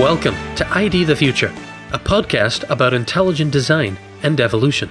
Welcome to ID the Future, a podcast about intelligent design and evolution.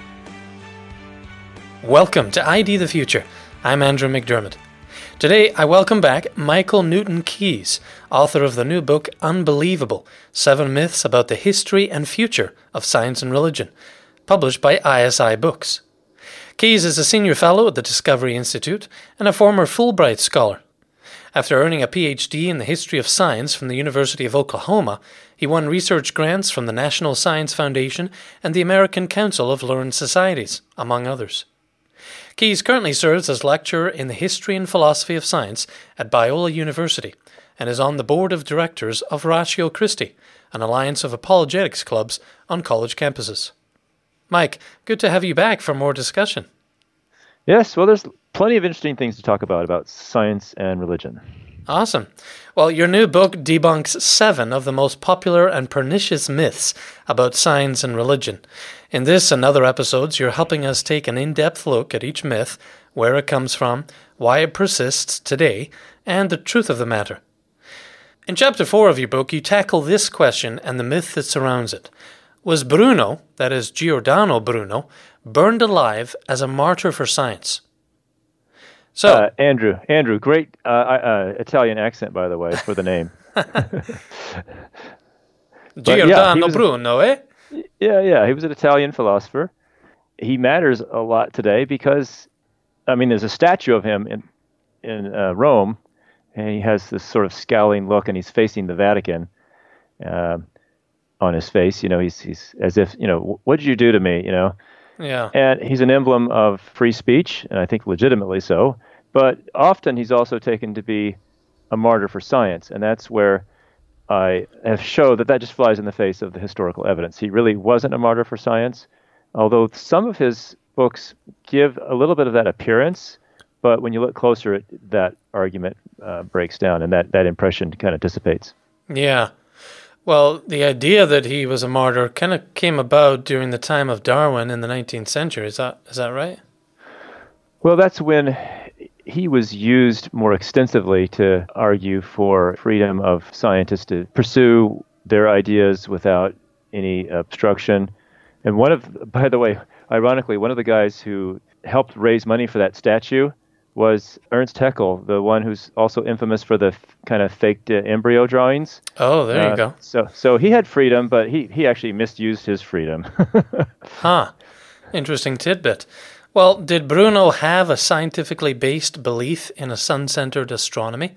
Welcome to ID the Future. I'm Andrew McDermott. Today, I welcome back Michael Newton Keyes, author of the new book Unbelievable: 7 Myths About the History and Future of Science and Religion, published by ISI Books. Keyes is a senior fellow at the Discovery Institute and a former Fulbright scholar. After earning a PhD in the history of science from the University of Oklahoma, he won research grants from the National Science Foundation and the American Council of Learned Societies, among others. Keyes currently serves as lecturer in the history and philosophy of science at Biola University and is on the board of directors of Ratio Christi, an alliance of apologetics clubs on college campuses. Mike, good to have you back for more discussion. Yes, well, there's plenty of interesting things to talk about science and religion. Awesome. Well, your new book debunks 7 of the most popular and pernicious myths about science and religion. In this and other episodes, you're helping us take an in-depth look at each myth, where it comes from, why it persists today, and the truth of the matter. In Chapter 4 of your book, you tackle this question and the myth that surrounds it. Was Bruno, that is Giordano Bruno, burned alive as a martyr for science? So, Andrew, great Italian accent, by the way, for the name. Giordano Bruno, eh? Yeah, he was an Italian philosopher. He matters a lot today because, there's a statue of him in Rome, and he has this sort of scowling look, and he's facing the Vatican on his face. He's as if, what did you do to me, Yeah. And he's an emblem of free speech, and I think legitimately so. But often he's also taken to be a martyr for science, and that's where I have showed that just flies in the face of the historical evidence. He really wasn't a martyr for science, although some of his books give a little bit of that appearance. But when you look closer, that argument breaks down, and that impression kind of dissipates. Yeah. Well, the idea that he was a martyr kind of came about during the time of Darwin in the 19th century. Is that right? Well, that's when he was used more extensively to argue for freedom of scientists to pursue their ideas without any obstruction. And by the way, ironically, one of the guys who helped raise money for that statue was Ernst Haeckel, the one who's also infamous for the kind of faked embryo drawings. Oh, there you go. So he had freedom, but he actually misused his freedom. Huh. Interesting tidbit. Well, did Bruno have a scientifically based belief in a sun-centered astronomy?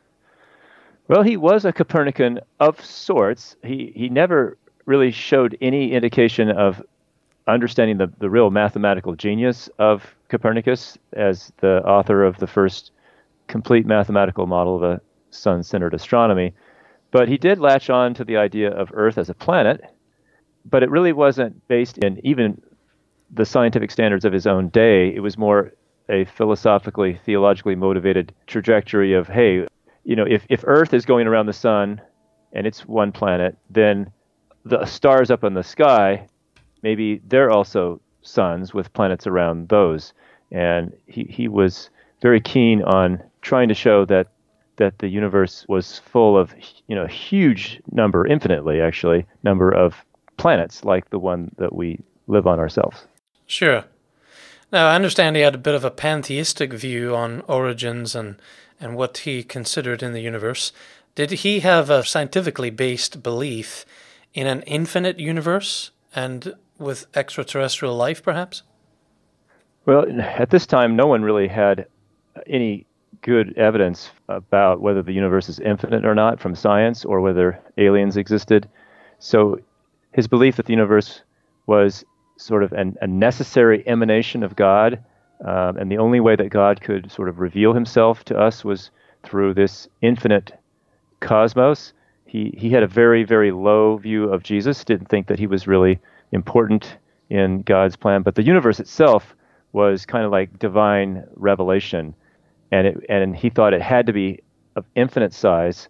Well, he was a Copernican of sorts. He never really showed any indication of understanding the real mathematical genius of Copernicus as the author of the first complete mathematical model of a sun-centered astronomy. But he did latch on to the idea of Earth as a planet, but it really wasn't based in even the scientific standards of his own day. It was more a philosophically, theologically motivated trajectory of, hey, if Earth is going around the sun and it's one planet, then the stars up in the sky, maybe they're also suns with planets around those. And he was very keen on trying to show that the universe was full of, huge number, infinitely actually, number of planets like the one that we live on ourselves. Sure. Now, I understand he had a bit of a pantheistic view on origins and what he considered in the universe. Did he have a scientifically based belief in an infinite universe and with extraterrestrial life, perhaps? Well, at this time, no one really had any good evidence about whether the universe is infinite or not from science, or whether aliens existed. So his belief that the universe was sort of a necessary emanation of God, and the only way that God could sort of reveal himself to us was through this infinite cosmos. He had a very, very low view of Jesus, didn't think that he was really important in God's plan, but the universe itself was kind of like divine revelation, and he thought it had to be of infinite size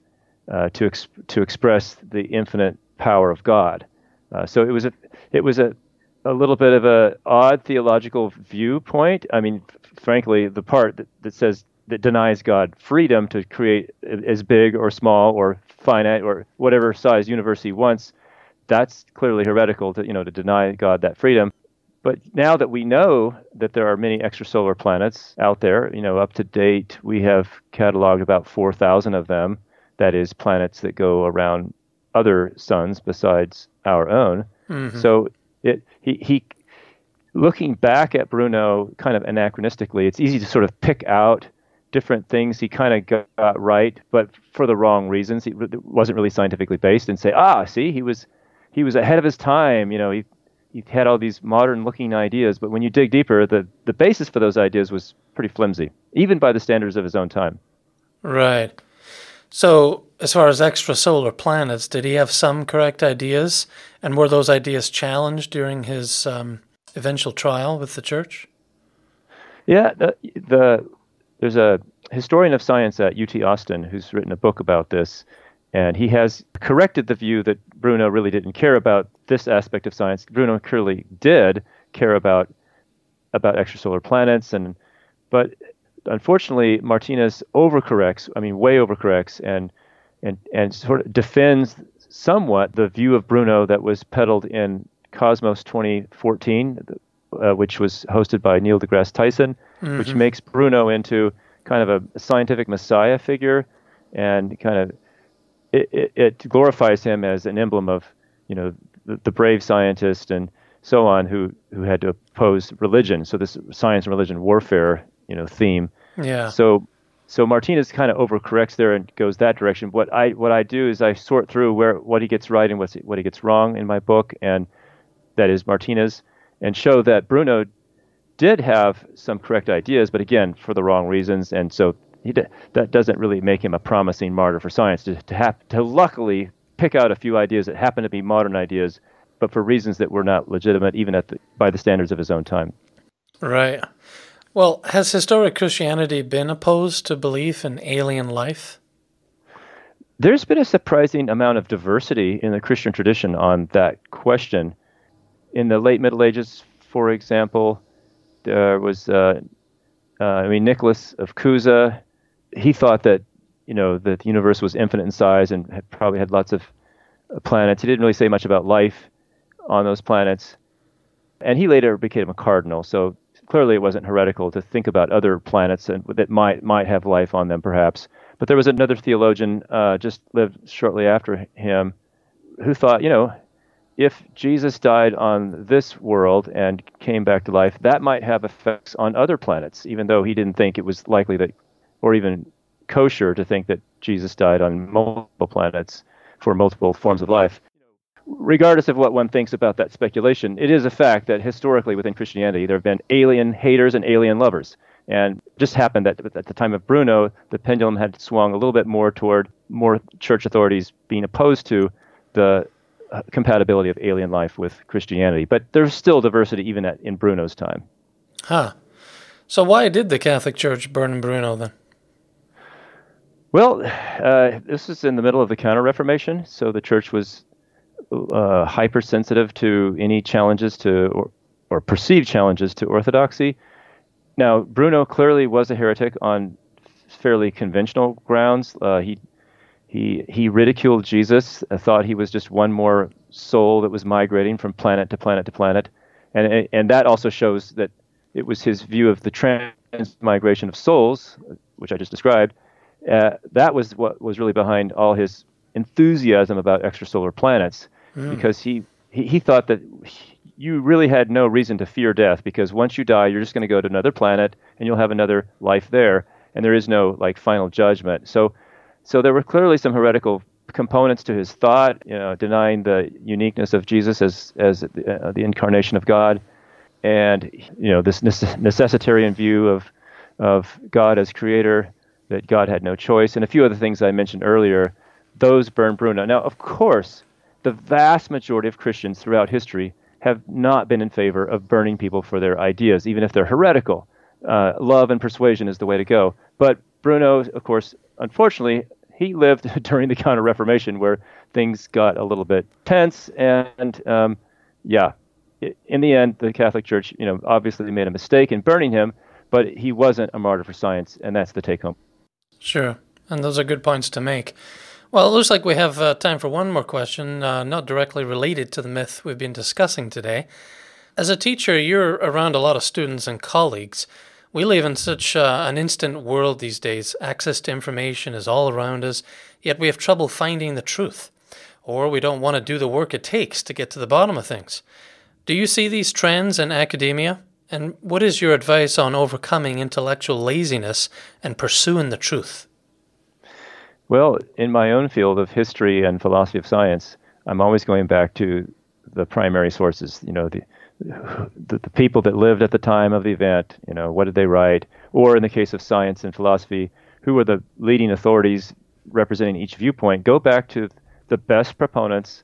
to express the infinite power of God. So it was a little bit of a odd theological viewpoint. Frankly, the part that says that denies God freedom to create as big or small or finite or whatever size universe he wants, that's clearly heretical to deny God that freedom. But now that we know that there are many extrasolar planets out there, up to date, we have cataloged about 4,000 of them. That is, planets that go around other suns besides our own. Mm-hmm. So he looking back at Bruno kind of anachronistically, it's easy to sort of pick out different things he kind of got right, but for the wrong reasons. It wasn't really scientifically based, and say, see, he was ahead of his time. He had all these modern-looking ideas, but when you dig deeper, the basis for those ideas was pretty flimsy, even by the standards of his own time. Right. So, as far as extrasolar planets, did he have some correct ideas, and were those ideas challenged during his eventual trial with the church? Yeah, there's a historian of science at UT Austin who's written a book about this, and he has corrected the view that Bruno really didn't care about this aspect of science. Bruno clearly did care about extrasolar planets, but unfortunately Martinez way overcorrects and sort of defends somewhat the view of Bruno that was peddled in Cosmos 2014, which was hosted by Neil deGrasse Tyson, mm-hmm. which makes Bruno into kind of a scientific messiah figure, and kind of it glorifies him as an emblem of the brave scientist and so on who had to oppose religion. So this science and religion warfare theme. Yeah. So Martinez kind of overcorrects there and goes that direction. What I do is I sort through what he gets right and what he gets wrong in my book, and that is Martinez, and show that Bruno did have some correct ideas, but again for the wrong reasons, and so that doesn't really make him a promising martyr for science to luckily pick out a few ideas that happen to be modern ideas, but for reasons that were not legitimate even by the standards of his own time. Right. Well, has historic Christianity been opposed to belief in alien life? There's been a surprising amount of diversity in the Christian tradition on that question. In the late Middle Ages, for example, there was Nicholas of Cusa. He thought that that the universe was infinite in size and probably had lots of planets. He didn't really say much about life on those planets, and he later became a cardinal. So clearly, it wasn't heretical to think about other planets that might have life on them, perhaps. But there was another theologian just lived shortly after him who thought, if Jesus died on this world and came back to life, that might have effects on other planets, even though he didn't think it was likely that, or even kosher to think that Jesus died on multiple planets for multiple forms of life. Regardless of what one thinks about that speculation, it is a fact that historically within Christianity, there have been alien haters and alien lovers. And it just happened that at the time of Bruno, the pendulum had swung a little bit more toward more church authorities being opposed to the compatibility of alien life with Christianity. But there's still diversity even in Bruno's time. Huh. So why did the Catholic Church burn Bruno then? Well, this is in the middle of the Counter-Reformation, so the church was hypersensitive to any challenges to or perceived challenges to orthodoxy. Now, Bruno clearly was a heretic on fairly conventional grounds. He ridiculed Jesus, thought he was just one more soul that was migrating from planet to planet to planet, and that also shows that it was his view of the transmigration of souls, which I just described. That was what was really behind all his enthusiasm about extrasolar planets, because he thought that you really had no reason to fear death, because once you die, you're just going to go to another planet and you'll have another life there, and there is no final judgment. So there were clearly some heretical components to his thought, denying the uniqueness of Jesus as the incarnation of God, and this necessitarian view of God as creator, that God had no choice, and a few other things I mentioned earlier. Those burned Bruno. Now, of course, the vast majority of Christians throughout history have not been in favor of burning people for their ideas, even if they're heretical. Love and persuasion is the way to go. But Bruno, of course, unfortunately, he lived during the Counter-Reformation, where things got a little bit tense, and in the end, the Catholic Church, obviously made a mistake in burning him. but he wasn't a martyr for science, and that's the take home. Sure, and those are good points to make. Well, it looks like we have time for one more question, not directly related to the myth we've been discussing today. As a teacher, you're around a lot of students and colleagues. We live in such an instant world these days. Access to information is all around us, yet we have trouble finding the truth, or we don't want to do the work it takes to get to the bottom of things. Do you see these trends in academia? And what is your advice on overcoming intellectual laziness and pursuing the truth? Well, in my own field of history and philosophy of science, I'm always going back to the primary sources, the people that lived at the time of the event, what did they write? Or in the case of science and philosophy, who were the leading authorities representing each viewpoint? Go back to the best proponents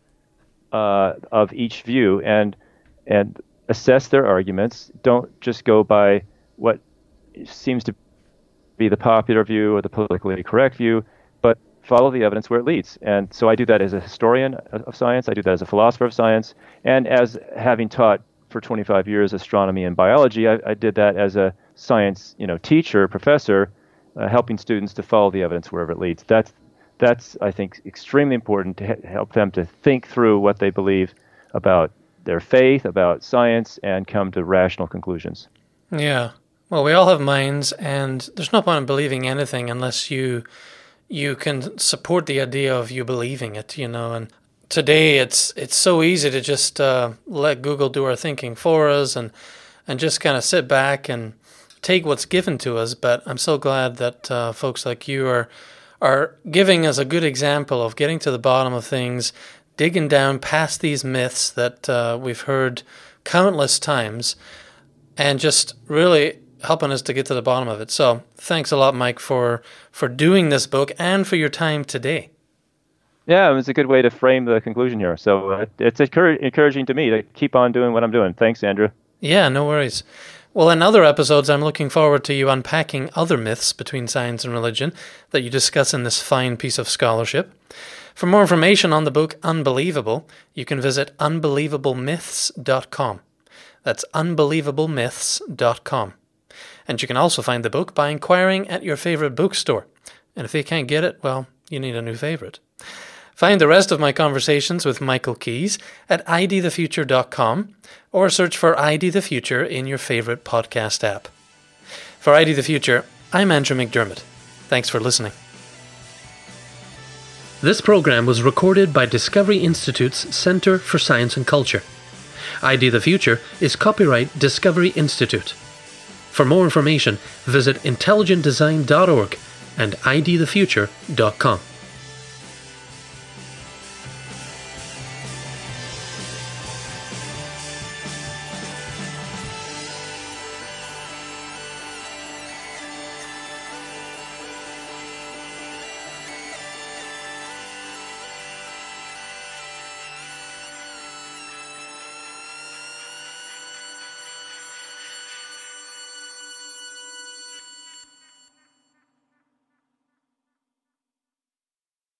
of each view and assess their arguments. Don't just go by what seems to be the popular view or the politically correct view, but follow the evidence where it leads. And so I do that as a historian of science. I do that as a philosopher of science. And as having taught for 25 years astronomy and biology, I did that as a science teacher, professor, helping students to follow the evidence wherever it leads. That's I think, extremely important to help them to think through what they believe about their faith, about science, and come to rational conclusions. Yeah. Well, we all have minds, and there's no point in believing anything unless you can support the idea of you believing it, And today it's so easy to just let Google do our thinking for us and just kind of sit back and take what's given to us. But I'm so glad that folks like you are giving us a good example of getting to the bottom of things, digging down past these myths that we've heard countless times, and just really helping us to get to the bottom of it. So thanks a lot, Mike, for doing this book and for your time today. Yeah, it was a good way to frame the conclusion here. So it's encouraging to me to keep on doing what I'm doing. Thanks, Andrew. Yeah, no worries. Well, in other episodes, I'm looking forward to you unpacking other myths between science and religion that you discuss in this fine piece of scholarship. For more information on the book Unbelievable, you can visit unbelievablemyths.com. That's unbelievablemyths.com. And you can also find the book by inquiring at your favorite bookstore. And if they can't get it, well, you need a new favorite. Find the rest of my conversations with Michael Keyes at idthefuture.com or search for ID the Future in your favorite podcast app. For ID the Future, I'm Andrew McDermott. Thanks for listening. This program was recorded by Discovery Institute's Center for Science and Culture. ID the Future is copyright Discovery Institute. For more information, visit intelligentdesign.org and idthefuture.com.